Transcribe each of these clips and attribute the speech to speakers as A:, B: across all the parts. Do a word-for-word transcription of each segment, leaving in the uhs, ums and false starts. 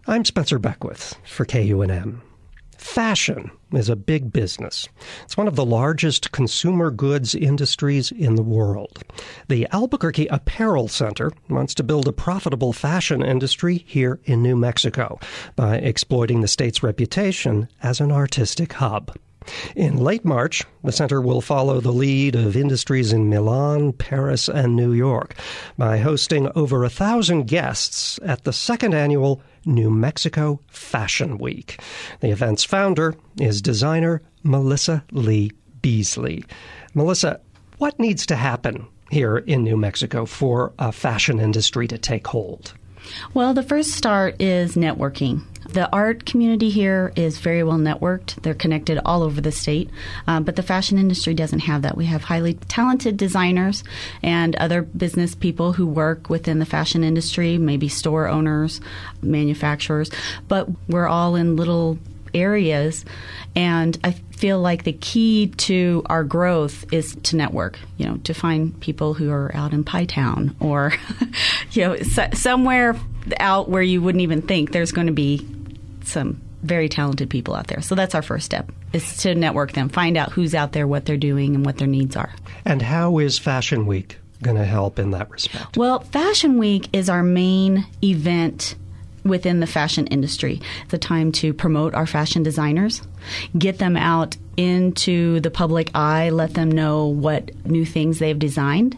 A: I'm Spencer Beckwith for K U N M. Fashion is a big business. It's one of the largest consumer goods industries in the world. The Albuquerque Apparel Center wants to build a profitable fashion industry here in New Mexico by exploiting the state's reputation as an artistic hub. In late March, the center will follow the lead of industries in Milan, Paris, and New York by hosting over a thousand guests at the second annual New Mexico Fashion Week. The event's founder is designer Melissa Lee Beasley. Melissa, what needs to happen here in New Mexico for a fashion industry to take hold?
B: Well, the first start is networking. The art community here is very well networked. They're connected all over the state, um, but the fashion industry doesn't have that. We have highly talented designers and other business people who work within the fashion industry, maybe store owners, manufacturers, but we're all in little areas, and I feel like the key to our growth is to network, you know, to find people who are out in Pie Town or, you know, so, somewhere out where you wouldn't even think there's going to be some very talented people out there. So that's our first step, is to network them, find out who's out there, what they're doing, and what their needs are.
A: And how is Fashion Week going to help in that respect?
B: Well, Fashion Week is our main event within the fashion industry. It's a time to promote our fashion designers, get them out into the public eye, let them know what new things they've designed.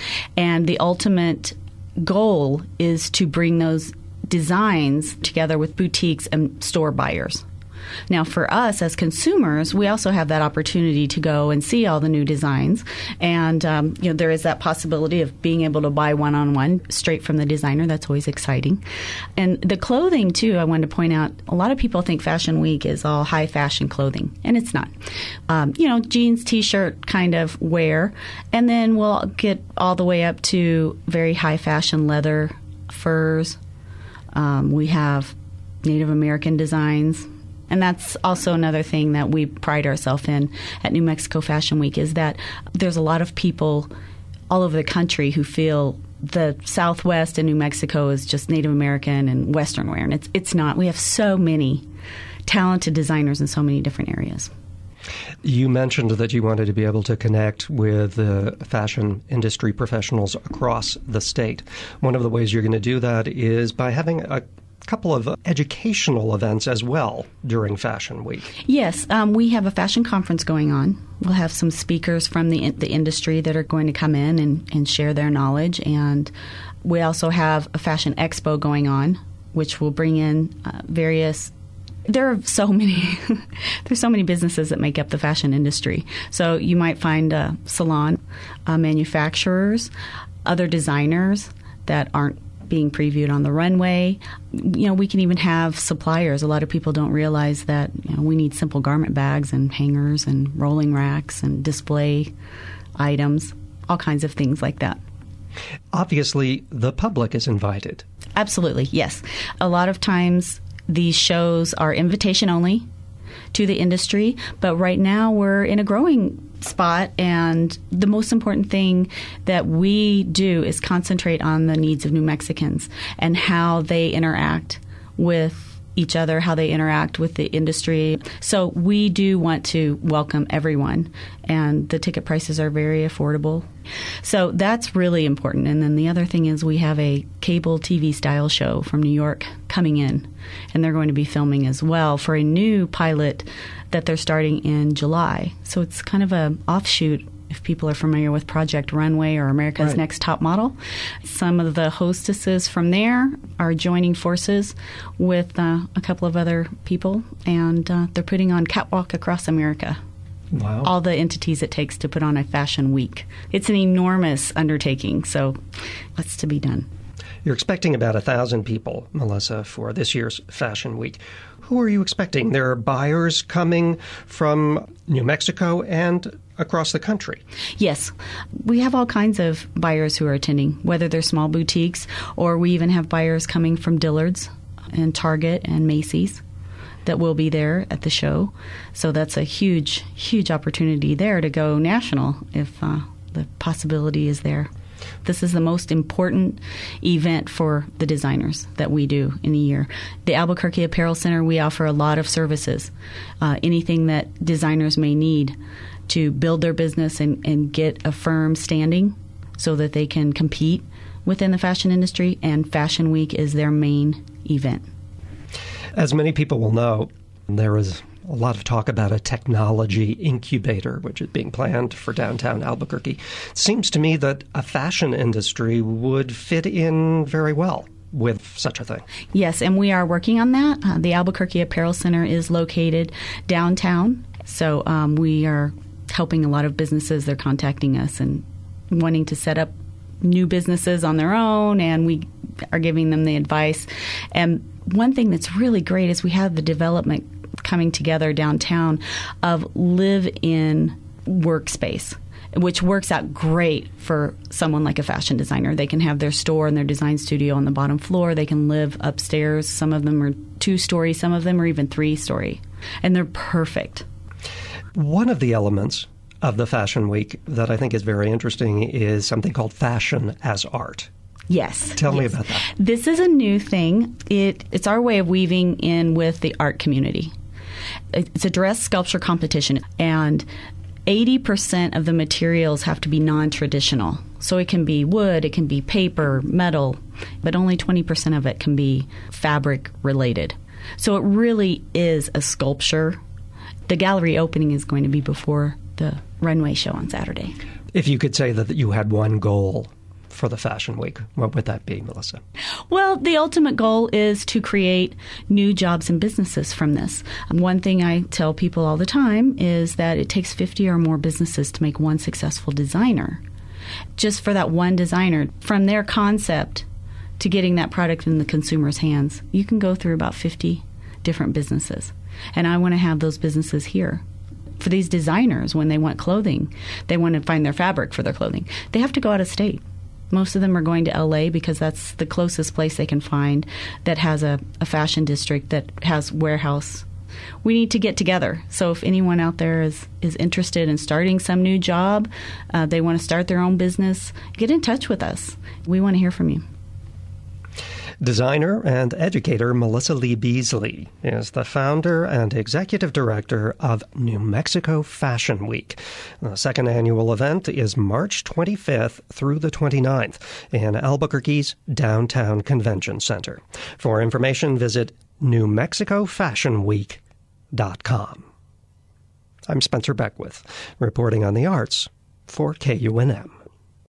B: And the ultimate goal is to bring those designs together with boutiques and store buyers. Now, for us as consumers, we also have that opportunity to go and see all the new designs. And, um, you know, there is that possibility of being able to buy one-on-one straight from the designer. That's always exciting. And the clothing, too, I wanted to point out, a lot of people think Fashion Week is all high-fashion clothing, and it's not. Um, you know, jeans, T-shirt kind of wear, and then we'll get all the way up to very high-fashion leather, furs. Um, we have Native American designs. And that's also another thing that we pride ourselves in at New Mexico Fashion Week, is that there's a lot of people all over the country who feel the Southwest and New Mexico is just Native American and Western wear. And it's, it's not. We have so many talented designers in so many different areas.
A: You mentioned that you wanted to be able to connect with the fashion industry professionals across the state. One of the ways you're going to do that is by having a couple of educational events as well during Fashion Week.
B: Yes, um, we have a fashion conference going on. We'll have some speakers from the the industry that are going to come in and, and share their knowledge. And we also have a fashion expo going on, which will bring in uh, various... There are so many there's so many businesses that make up the fashion industry. So you might find a salon, uh, manufacturers, other designers that aren't being previewed on the runway. You know, we can even have suppliers. A lot of people don't realize that, you know, we need simple garment bags and hangers and rolling racks and display items, all kinds of things like that.
A: Obviously, the public is invited.
B: Absolutely, yes. A lot of times these shows are invitation only to the industry, but right now we're in a growing spot, and the most important thing that we do is concentrate on the needs of New Mexicans and how they interact with each other, how they interact with the industry. So we do want to welcome everyone, and the ticket prices are very affordable. So that's really important. And then the other thing is we have a cable T V style show from New York coming in, and they're going to be filming as well for a new pilot that they're starting in July. So it's kind of an offshoot, if people are familiar with Project Runway or America's
A: Right.
B: Next Top Model. Some of the hostesses from there are joining forces with uh, a couple of other people, and uh, they're putting on Catwalk Across America.
A: Wow.
B: All the entities it takes to put on a fashion week. It's an enormous undertaking, so what's to be done?
A: You're expecting about one thousand people, Melissa, for this year's Fashion Week. Who are you expecting? There are buyers coming from New Mexico and across the country.
B: Yes. We have all kinds of buyers who are attending, whether they're small boutiques, or we even have buyers coming from Dillard's and Target and Macy's that will be there at the show. So that's a huge, huge opportunity there to go national if uh, the possibility is there. This is the most important event for the designers that we do in a year. The Albuquerque Apparel Center, we offer a lot of services, uh, anything that designers may need to build their business and, and get a firm standing so that they can compete within the fashion industry, and Fashion Week is their main event.
A: As many people will know, there is a lot of talk about a technology incubator, which is being planned for downtown Albuquerque. It seems to me that a fashion industry would fit in very well with such a thing.
B: Yes, and we are working on that. Uh, the Albuquerque Apparel Center is located downtown, so um, we are helping a lot of businesses. They're contacting us and wanting to set up new businesses on their own, and we are giving them the advice. And one thing that's really great is we have the development coming together downtown of live-in workspace, which works out great for someone like a fashion designer. They can have their store and their design studio on the bottom floor. They can live upstairs. Some of them are two-story. Some of them are even three-story. And they're perfect.
A: One of the elements of the Fashion Week that I think is very interesting is something called Fashion as Art.
B: Yes.
A: Tell
B: yes.
A: me about that.
B: This is a new thing. It, it's our way of weaving in with the art community. It's a dress sculpture competition, and eighty percent of the materials have to be non-traditional. So it can be wood, it can be paper, metal, but only twenty percent of it can be fabric related. So it really is a sculpture. The gallery opening is going to be before the runway show on Saturday.
A: If you could say that you had one goal for the Fashion Week, what would that be, Melissa?
B: Well, the ultimate goal is to create new jobs and businesses from this. One thing I tell people all the time is that it takes fifty or more businesses to make one successful designer. Just for that one designer, from their concept to getting that product in the consumer's hands, you can go through about fifty different businesses. And I want to have those businesses here. For these designers, when they want clothing, they want to find their fabric for their clothing, they have to go out of state. Most of them are going to L A because that's the closest place they can find that has a, a fashion district that has warehouse. We need to get together. So if anyone out there is, is interested in starting some new job, uh, they want to start their own business, get in touch with us. We want to hear from you.
A: Designer and educator Melissa Lee Beasley is the founder and executive director of New Mexico Fashion Week. The second annual event is March twenty-fifth through the twenty-ninth in Albuquerque's Downtown Convention Center. For information, visit new mexico fashion week dot com. I'm Spencer Beckwith, reporting on the arts for K U N M.